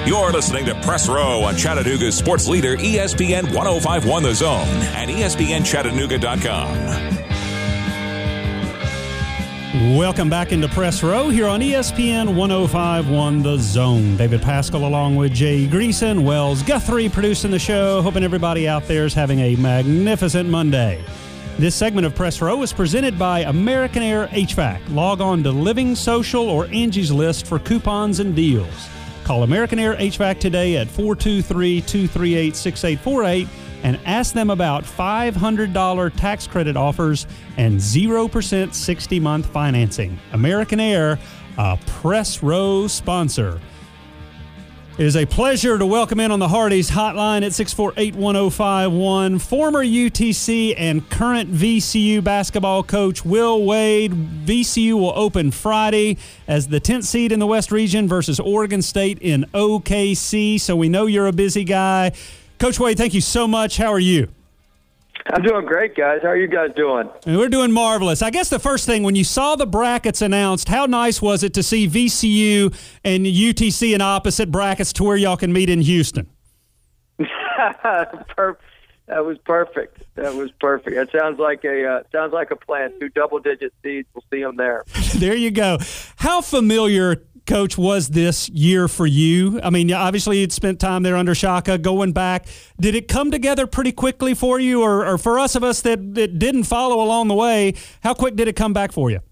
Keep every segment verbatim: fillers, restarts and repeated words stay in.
You're listening to Press Row on Chattanooga's sports leader, E S P N one oh five point one The Zone and E S P N Chattanooga dot com. Welcome back into Press Row here on E S P N one oh five point one The Zone. David Pascal along with Jay Greason, Wells Guthrie producing the show. Hoping everybody out there is having a magnificent Monday. This segment of Press Row is presented by American Air H V A C. Log on to Living Social or Angie's List for coupons and deals. Call American Air H V A C today at four two three, two three eight, six eight four eight and ask them about five hundred dollars tax credit offers and zero percent sixty-month financing. American Air, a Press Row sponsor. It is a pleasure to welcome in on the Hardee's hotline at six four eight, one oh five one former U T C and current V C U basketball coach Will Wade. V C U will open Friday as the tenth seed in the West Region versus Oregon State in O K C, so we know you're a busy guy. Coach Wade, thank you so much. How are you? I'm doing great, guys. How are you guys doing? And we're doing marvelous. I guess the first thing, when you saw the brackets announced, how nice was it to see V C U and U T C in opposite brackets to where y'all can meet in Houston? That was perfect. That was perfect. That sounds like a uh, sounds like a plan. Two double-digit seeds. We'll see them there. There you go. How familiar, Coach, was this year for you? I mean, obviously you'd spent time there under Shaka. Going back, did it come together pretty quickly for you, or, or for us of us that, that didn't follow along the way, how quick did it come back for you?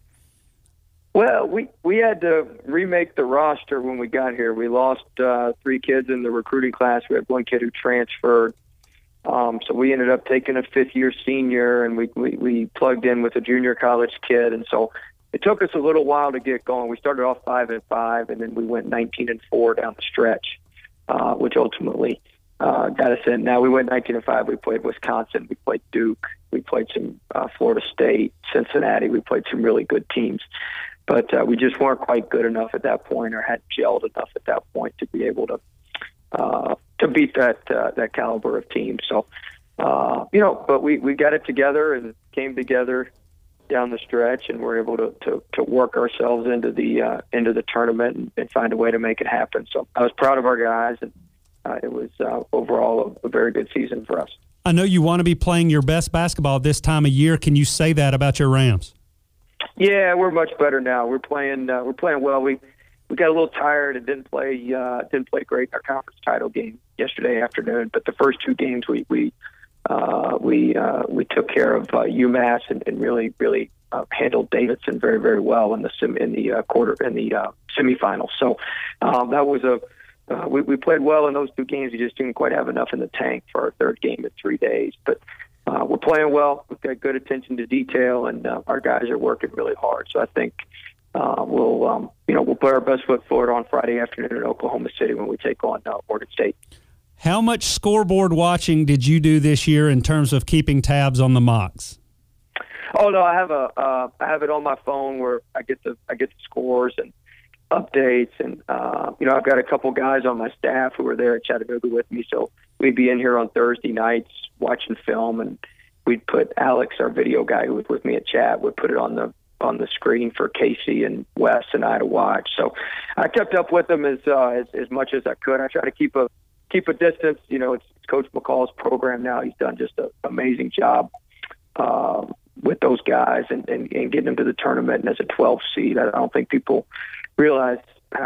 Well, we, we had to remake the roster when we got here. We lost uh, three kids in the recruiting class. We had one kid who transferred. Um, so we ended up taking a fifth-year senior, and we, we, we plugged in with a junior college kid. And so it took us a little while to get going. We started off five and five, and then we went nineteen and four down the stretch, uh, which ultimately uh, got us in. Now we went nineteen and five. We played Wisconsin. We played Duke. We played some uh, Florida State, Cincinnati. We played some really good teams. But uh, we just weren't quite good enough at that point, or hadn't gelled enough at that point to be able to uh, to beat that uh, that caliber of team. So, uh, you know, but we, we got it together and came together down the stretch, and we're able to, to, to work ourselves into the uh, into the tournament and, and find a way to make it happen. So I was proud of our guys, and uh, it was uh, overall a, a very good season for us. I know you want to be playing your best basketball this time of year. Can you say that about your Rams? Yeah, we're much better now. We're playing uh, we're playing well. We we got a little tired and didn't play uh, didn't play great in our conference title game yesterday afternoon. But the first two games we we uh, we uh, we took care of uh, UMass and, and really really uh, handled Davidson very very well in the sim, in the uh, quarter in the uh, semifinals. So um, that was a uh, we we played well in those two games. We just didn't quite have enough in the tank for our third game in three days, but. Uh, we're playing well. We've got good attention to detail, and uh, our guys are working really hard. So I think uh, we'll, um, you know, we'll put our best foot forward on Friday afternoon in Oklahoma City when we take on uh, Oregon State. How much scoreboard watching did you do this year in terms of keeping tabs on the mocks? Oh no, I have a uh, I have it on my phone where I get the I get the scores and updates, and uh, you know, I've got a couple guys on my staff who are there at Chattanooga with me, so we'd be in here on Thursday nights watching film, and we'd put Alex, our video guy who was with me at chat, would put it on the on the screen for Casey and Wes and I to watch. So I kept up with them as uh, as, as much as I could. I try to keep a keep a distance. You know, it's, it's Coach McCall's program now. He's done just an amazing job uh, with those guys and, and, and getting them to the tournament. And as a twelve seed, I don't think people realize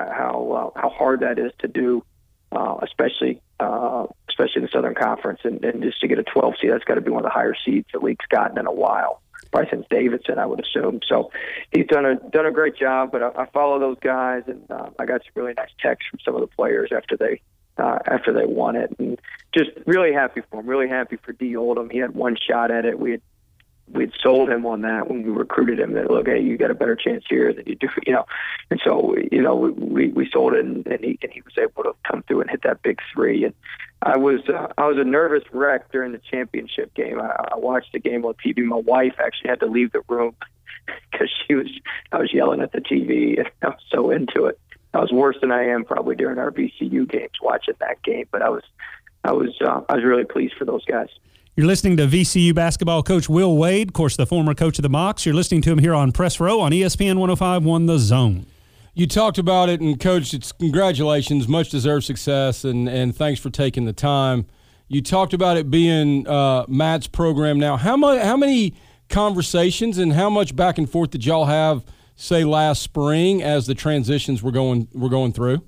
how uh, how hard that is to do, uh, especially uh, especially in the Southern Conference, and, and just to get a twelve seed, that's got to be one of the higher seeds the league's gotten in a while, probably since Davidson, I would assume. So he's done a done a great job. But I, I follow those guys, and uh, I got some really nice texts from some of the players after they uh, after they won it, and just really happy for him. Really happy for D. Oldham. He had one shot at it. We had we'd sold him on that when we recruited him, that, look, hey, you got a better chance here than you do, you know. And so, you know, we, we sold it, and, and, he, and he was able to come through and hit that big three. And I was uh, I was a nervous wreck during the championship game. I, I watched the game on T V. My wife actually had to leave the room because she was I was yelling at the T V, and I was so into it. I was worse than I am probably during our V C U games watching that game, but I was I was uh, I was really pleased for those guys. You're listening to V C U basketball coach Will Wade, of course, the former coach of the Mocs. You're listening to him here on Press Row on E S P N one oh five point one The Zone. You talked about it, and Coach, it's congratulations, much deserved success, and, and thanks for taking the time. You talked about it being uh, Matt's program now. How much? How many conversations and how much back and forth did y'all have, say, last spring as the transitions were going were going through?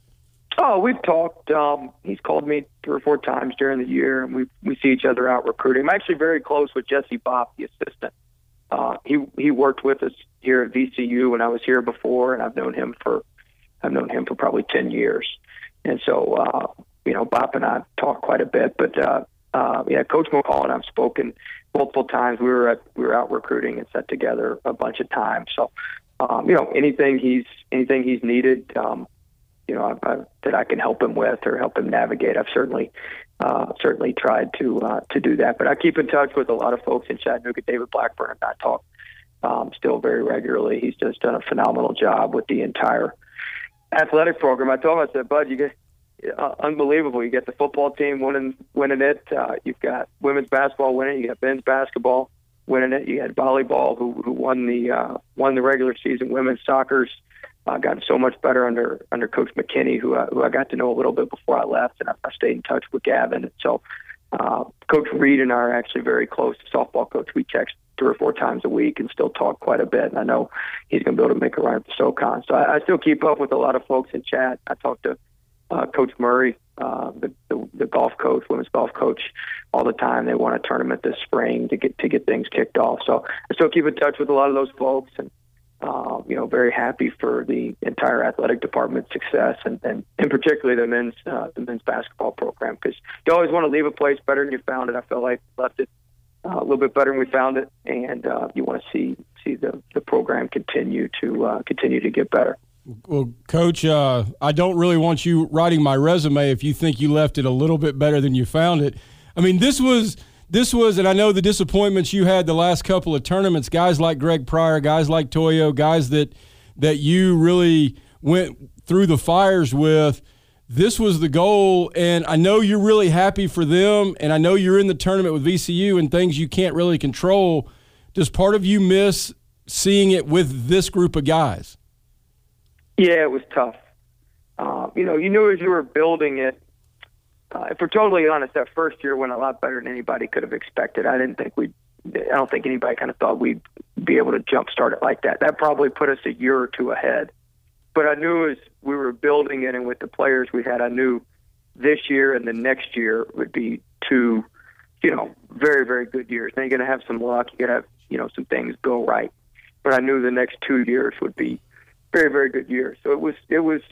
Oh, we've talked. Um, he's called me three or four times during the year, and we we see each other out recruiting. I'm actually very close with Jesse Bopp, the assistant. Uh, he he worked with us here at V C U when I was here before, and I've known him for I've known him for probably ten years. And so, uh, you know, Bopp and I talk quite a bit. But uh, uh, yeah, Coach McCall and I've spoken multiple times. We were at we were out recruiting and sat together a bunch of times. So, um, you know, anything he's anything he's needed, um, you know, I, I, that I can help him with or help him navigate, I've certainly. Uh, certainly tried to uh, to do that. But I keep in touch with a lot of folks in Chattanooga. David Blackburn and I talk um, still very regularly. He's just done a phenomenal job with the entire athletic program. I told him, I said, Bud, you get uh, unbelievable. You get the football team winning winning it. Uh, you've got women's basketball winning. You got men's basketball winning it. You had volleyball who, who won the uh, won the regular season. Women's soccer's Uh, gotten so much better under under Coach McKinney, who, uh, who I got to know a little bit before I left, and I, I stayed in touch with Gavin. And so uh, Coach Reed and I are actually very close. The softball coach, we text three or four times a week and still talk quite a bit. And I know he's going to be able to make a run for SoCon. So I, I still keep up with a lot of folks in chat. I talk to uh, Coach Murray, uh, the, the the golf coach, women's golf coach, all the time. They want a tournament this spring to get to get things kicked off. So I still keep in touch with a lot of those folks, and Uh, you know, very happy for the entire athletic department's success, and, and, and particularly the men's uh, the men's basketball program, because you always want to leave a place better than you found it. I felt like we left it uh, a little bit better than we found it, and uh, you want to see see the, the program continue to uh, continue to get better. Well, Coach, uh, I don't really want you writing my resume if you think you left it a little bit better than you found it. I mean, this was. This was, and I know the disappointments you had the last couple of tournaments, guys like Greg Pryor, guys like Toyo, guys that that you really went through the fires with. This was the goal, and I know you're really happy for them, and I know you're in the tournament with V C U and things you can't really control. Does part of you miss seeing it with this group of guys? Yeah, it was tough. Uh, you know, you knew as you were building it, Uh, if we're totally honest, that first year went a lot better than anybody could have expected. I didn't think we'd, I don't think anybody kind of thought we'd be able to jumpstart it like that. That probably put us a year or two ahead. But I knew as we were building it and with the players we had, I knew this year and the next year would be two, you know, very, very good years. Now you're going to have some luck. You're going to have, you know, some things go right. But I knew the next two years would be very, very good years. So it was, it was,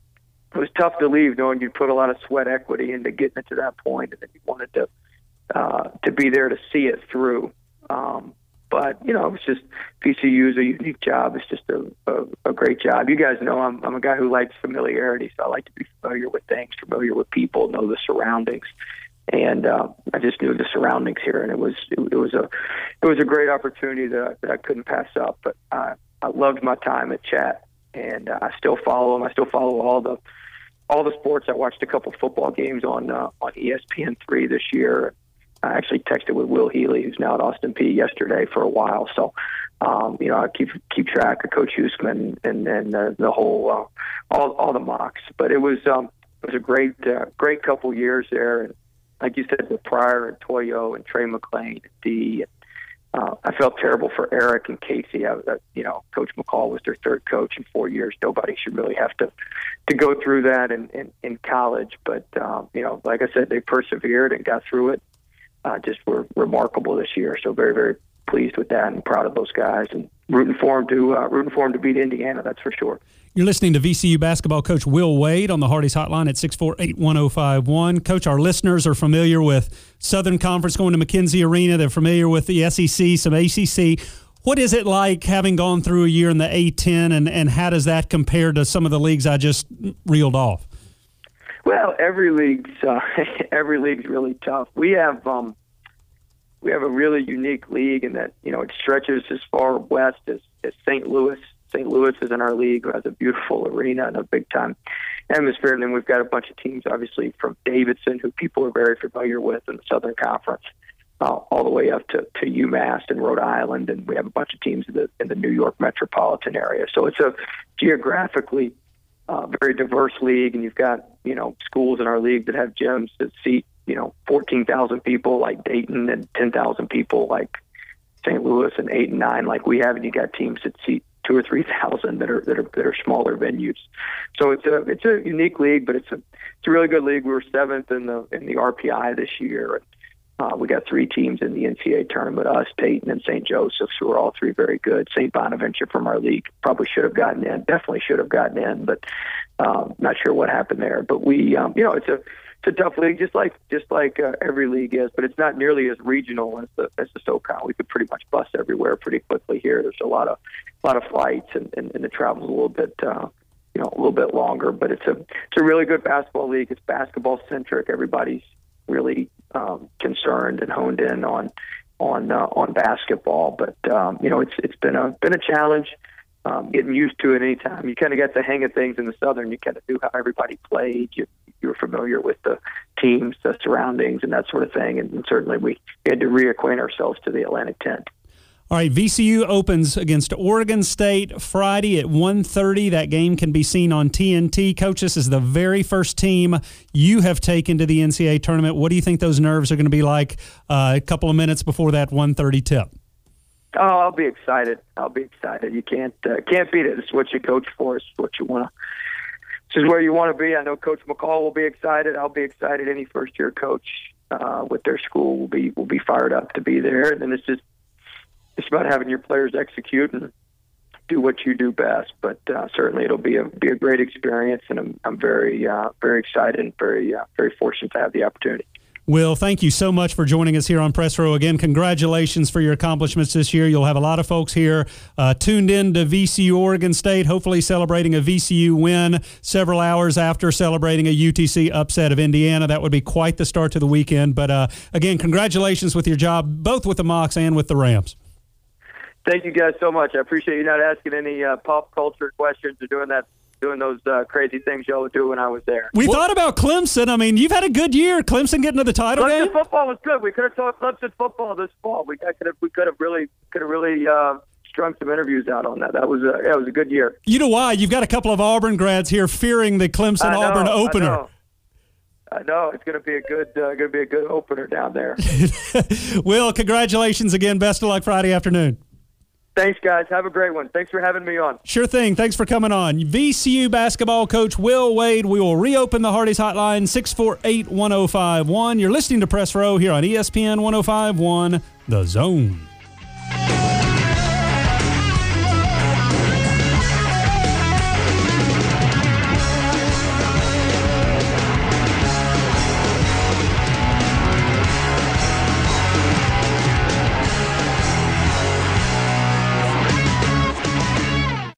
It was tough to leave, knowing you put a lot of sweat equity into getting it to that point, and then you wanted to uh, to be there to see it through. Um, but you know, it's just V C U is a unique job. It's just a, a, a great job. You guys know I'm I'm a guy who likes familiarity, so I like to be familiar with things, familiar with people, know the surroundings, and uh, I just knew the surroundings here, and it was it, it was a it was a great opportunity that I, that I couldn't pass up. But I, I loved my time at Chat, and uh, I still follow them. I still follow all the. All the sports. I watched a couple football games on uh, on E S P N three this year. I actually texted with Will Healy, who's now at Austin Peay, yesterday for a while. So, um, you know, I keep keep track of Coach Huseman and and the, the whole uh, all all the mocks. But it was um, it was a great uh, great couple years there. And like you said, with Pryor and Toyo and Trey McClain and D. And, Uh, I felt terrible for Eric and Casey. I, uh, you know, Coach McCall was their third coach in four years. Nobody should really have to to go through that in, in, in college. But, um, you know, like I said, they persevered and got through it. Uh, just were remarkable this year. So very, very pleased with that and proud of those guys, and rooting for them to uh, rooting for them to beat Indiana. That's for sure. You're listening to V C U basketball coach Will Wade on the Hardee's Hotline at six four eight, one oh five one. Coach, our listeners are familiar with Southern Conference going to McKenzie Arena. They're familiar with the S E C, some A C C. What is it like having gone through a year in the A ten, and, and how does that compare to some of the leagues I just reeled off? Well, every league's uh, every league's really tough. We have um, we have a really unique league in that, you know, it stretches as far west as, as Saint Louis. Saint Louis is in our league, who has a beautiful arena and a big-time atmosphere. And then we've got a bunch of teams, obviously, from Davidson, who people are very familiar with in the Southern Conference. uh, all the way up to, to UMass and Rhode Island, and we have a bunch of teams in the in the New York metropolitan area. So it's a geographically uh, very diverse league, and you've got you know schools in our league that have gyms that seat you know fourteen thousand people like Dayton, and ten thousand people like Saint Louis, and eight and nine like we have, and you got teams that seat two or three thousand that are that are that are smaller venues. So it's a it's a unique league, but it's a it's a really good league. We were seventh in the in the R P I this year. And, uh, we got three teams in the N C A A tournament: us, Dayton, and Saint Joseph's, who are all three very good. Saint Bonaventure from our league probably should have gotten in, definitely should have gotten in, but um, not sure what happened there. But we, um, you know, it's a it's a tough league, just like just like uh, every league is, but it's not nearly as regional as the as the SoCal. We could pretty much bust everywhere pretty quickly here. There's a lot of a lot of flights, and, and, and the travel's a little bit uh, you know a little bit longer. But it's a it's a really good basketball league. It's basketball centric. Everybody's really um, concerned and honed in on on uh, on basketball. But um, you know it's it's been a been a challenge. Um, getting used to it anytime. You kind of got the hang of things in the Southern. You kind of knew how everybody played. You, you were familiar with the teams, the surroundings, and that sort of thing. And, and certainly we had to reacquaint ourselves to the Atlantic ten. All right, V C U opens against Oregon State Friday at one thirty. That game can be seen on T N T. Coach, this is the very first team you have taken to the N C A A tournament. What do you think those nerves are going to be like uh, a couple of minutes before that one thirty tip? Oh, I'll be excited. I'll be excited. You can't uh, can't beat it. It's what you coach for. It's what you want to. This is where you want to be. I know Coach McCall will be excited. I'll be excited. Any first year coach uh, with their school will be will be fired up to be there. And then it's just it's about having your players execute and do what you do best. But uh, certainly it'll be a be a great experience, and I'm I'm very uh, very excited and very uh, very fortunate to have the opportunity. Will, thank you so much for joining us here on Press Row. Again, congratulations for your accomplishments this year. You'll have a lot of folks here uh, tuned in to V C U Oregon State, hopefully celebrating a V C U win several hours after celebrating a U T C upset of Indiana. That would be quite the start to the weekend. But uh, again, congratulations with your job, both with the Mocs and with the Rams. Thank you guys so much. I appreciate you not asking any uh, pop culture questions or doing that. doing those uh, crazy things y'all would do when I was there. We well, thought about Clemson. I mean, you've had a good year. Clemson getting to the title Clemson game? football was good. We could have talked Clemson football this fall. We could have we could have really could have really uh, strung some interviews out on that. That was a that was a good year. You know why? You've got a couple of Auburn grads here fearing the Clemson know, Auburn opener. I know. I know it's going to be a good uh, going to be a good opener down there. Will, congratulations again. Best of luck Friday afternoon. Thanks, guys. Have a great one. Thanks for having me on. Sure thing. Thanks for coming on. V C U basketball coach Will Wade. We will reopen the Hardee's hotline, six four eight, one oh five one. You're listening to Press Row here on E S P N one oh five point one, The Zone.